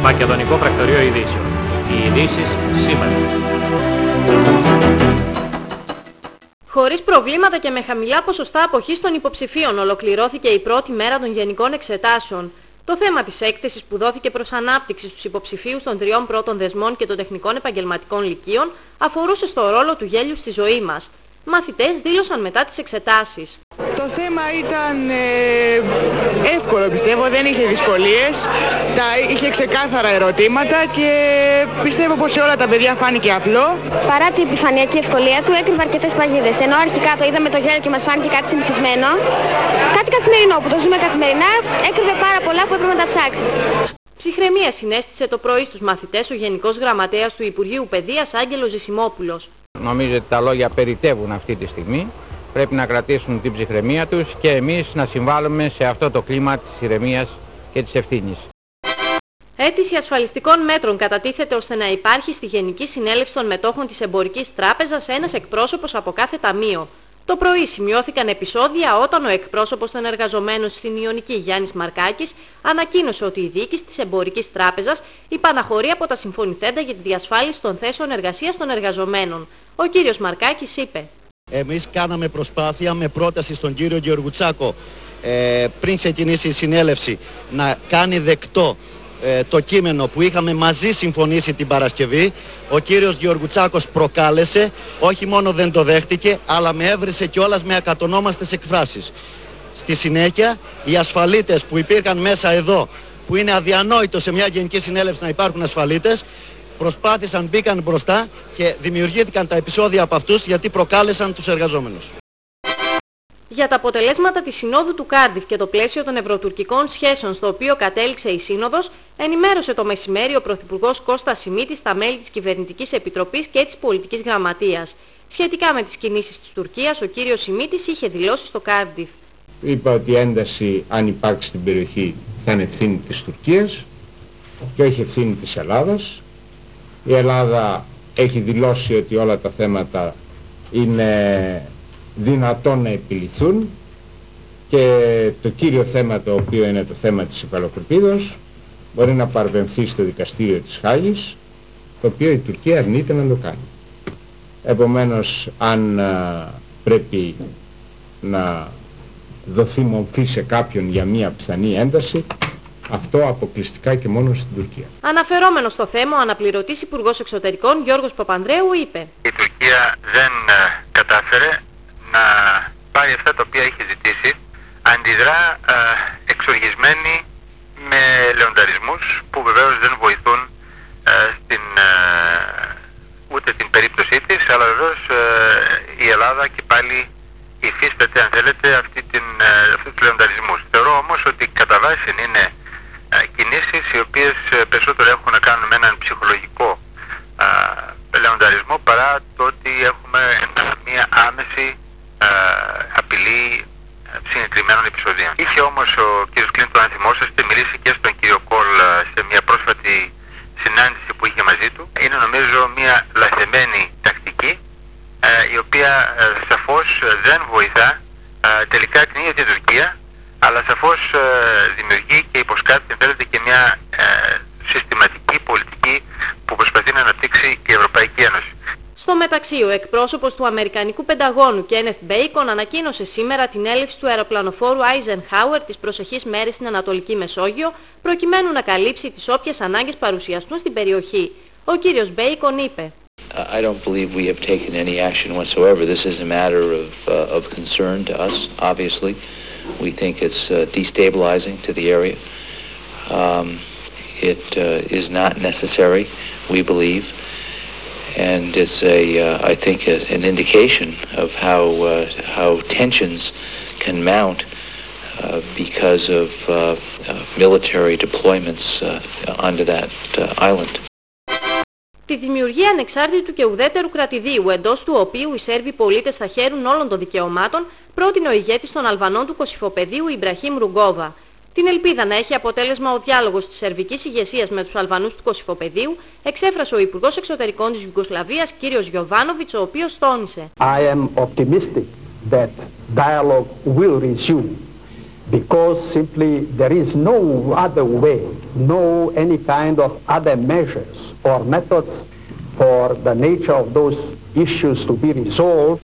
Μακεδονικό Πρακτορείο Ειδήσεων. Οι ειδήσεις σήμερα. Χωρίς προβλήματα και με χαμηλά ποσοστά αποχής των υποψηφίων ολοκληρώθηκε η πρώτη μέρα των γενικών εξετάσεων. Το θέμα της έκθεσης που δόθηκε προς ανάπτυξη στους υποψηφίους των τριών πρώτων δεσμών και των τεχνικών επαγγελματικών λυκείων αφορούσε στο ρόλο του γέλιου στη ζωή μας. Μαθητές δήλωσαν μετά τις εξετάσεις. Το θέμα ήταν εύκολο, πιστεύω, δεν είχε δυσκολίες, είχε ξεκάθαρα ερωτήματα και πιστεύω πως σε όλα τα παιδιά φάνηκε απλό. Παρά την επιφανειακή ευκολία του έκρυβε αρκετές παγίδες, ενώ αρχικά το είδαμε το γέλιο και μας φάνηκε κάτι συνηθισμένο, κάτι καθημερινό που το ζούμε καθημερινά, έκρυβε πάρα πολλά που έπρεπε να τα ψάξεις. Ψυχραιμία συνέστησε το πρωί στους μαθητές ο Γενικός Γραμματέας του Υπουργείου Παιδείας Άγγελος Ζησιμόπουλος. Νομίζω ότι τα λόγια περιττεύουν αυτή τη στιγμή. Πρέπει να κρατήσουν την ψυχραιμία τους και εμείς να συμβάλλουμε σε αυτό το κλίμα της ηρεμίας και της ευθύνης. Αίτηση ασφαλιστικών μέτρων κατατίθεται ώστε να υπάρχει στη Γενική Συνέλευση των Μετόχων της Εμπορικής Τράπεζας ένας εκπρόσωπος από κάθε ταμείο. Το πρωί σημειώθηκαν επεισόδια όταν ο εκπρόσωπος των εργαζομένων στην Ιωνική Γιάννης Μαρκάκης ανακοίνωσε ότι η διοίκηση της Εμπορικής Τράπεζας υπαναχωρεί από τα συμφωνηθέντα για τη διασφάλιση των θέσεων εργασίας των εργαζομένων. Ο κύριος Μαρκάκης είπε: Εμείς κάναμε προσπάθεια με πρόταση στον κύριο Γεωργουτσάκο πριν ξεκινήσει η συνέλευση να κάνει δεκτό το κείμενο που είχαμε μαζί συμφωνήσει την Παρασκευή. Ο κύριος Γεωργουτσάκος προκάλεσε, όχι μόνο δεν το δέχτηκε, αλλά με έβρισε κιόλας με ακατονόμαστες εκφράσεις. Στη συνέχεια, οι ασφαλίτες που υπήρχαν μέσα εδώ, που είναι αδιανόητο σε μια γενική συνέλευση να υπάρχουν ασφαλίτες, προσπάθησαν, μπήκαν μπροστά και δημιουργήθηκαν τα επεισόδια από αυτούς γιατί προκάλεσαν τους εργαζόμενους. Για τα αποτελέσματα της Συνόδου του Κάρντιφ και το πλαίσιο των ευρωτουρκικών σχέσεων στο οποίο κατέληξε η Σύνοδος, ενημέρωσε το μεσημέρι ο Πρωθυπουργός Κώστας Σιμίτης τα μέλη της Κυβερνητικής Επιτροπής και της Πολιτικής Γραμματείας. Σχετικά με τις κινήσεις της Τουρκίας, ο κύριος Σιμίτης είχε δηλώσει στο Κάρντιφ: Είπα ότι η ένταση, αν υπάρξει στην περιοχή, θα είναι ευθύνη της Τουρκίας και όχι ευθύνη της Ελλάδας. Η Ελλάδα έχει δηλώσει ότι όλα τα θέματα είναι δυνατόν να επιληθούν και το κύριο θέμα, το οποίο είναι το θέμα της υφαλοκρηπίδος, μπορεί να παρβεμφθεί στο δικαστήριο της Χάγης, το οποίο η Τουρκία αρνείται να το κάνει. Επομένως, αν πρέπει να δοθεί μορφή σε κάποιον για μια πιθανή ένταση, αυτό αποκλειστικά και μόνο στην Τουρκία. Αναφερόμενος στο θέμα, ο αναπληρωτής Υπουργός Εξωτερικών Γιώργος Παπανδρέου είπε: Η Τουρκία δεν κατάφερε να πάρει αυτά τα οποία είχε ζητήσει, αντιδρά εξοργισμένη με λεονταρισμούς που βεβαίως δεν βοηθούν ούτε την περίπτωσή της, αλλά βεβαίως η Ελλάδα και πάλι υφίσταται, αν θέλετε, αυτούς τους λεονταρισμούς. Θεωρώ όμως ότι κατά βάση είναι κινήσεις οι οποίες περισσότερο έχουν να κάνουν με έναν ψυχολογικό λεονταρισμό παρά το ότι έχουμε μια άμεση απειλή συγκεκριμένων επεισοδίων. Είχε όμως ο κ. Κλίντον, αν θυμόσαστε, μιλήσει και στον κ. Κόλ σε μια πρόσφατη συνάντηση που είχε μαζί του. Είναι νομίζω μια λαθεμένη τακτική η οποία σαφώς δεν βοηθά τελικά την ίδια την Τουρκία, αλλά σαφώς δημιουργεί και υποσκάπτει, αν θέλετε, και μια συστηματική πολιτική που προσπαθεί να αναπτύξει η Ευρωπαϊκή Ένωση. Στο μεταξύ, ο εκπρόσωπος του Αμερικανικού Πενταγώνου Κένεθ Μπέικον ανακοίνωσε σήμερα την έλευση του αεροπλανοφόρου Eisenhower τις προσεχείς μέρες στην Ανατολική Μεσόγειο, προκειμένου να καλύψει τις όποιες ανάγκες παρουσιαστούν στην περιοχή. Ο κύριος Μπέικον είπε: I don't believe we have taken any action whatsoever. This is a matter of concern to us, obviously. We think it's destabilizing to the area. It is not necessary, we believe. And it's I think an indication of how tensions can mount because of military deployments onto that island. Τη δημιουργία ανεξάρτητου και ουδέτερου κρατηδίου, εντός του οποίου οι Σέρβοι πολίτες θα χαίρουν όλων των δικαιωμάτων, πρότεινε ο ηγέτης των Αλβανών του Κωσυφοπεδίου Ιμπραχήμ Ρουγκόβα. Την ελπίδα να έχει αποτέλεσμα ο διάλογος της σερβικής ηγεσίας με τους Αλβανούς του Κωσυφοπεδίου εξέφρασε ο Υπουργός Εξωτερικών της Ιουγκοσλαβίας κ. Γιοβάνοβιτς, ο οποίος τόνισε: I am optimistic that dialogue will resume because simply there is no other way, no any kind of other measures or methods for the nature of those issues to be resolved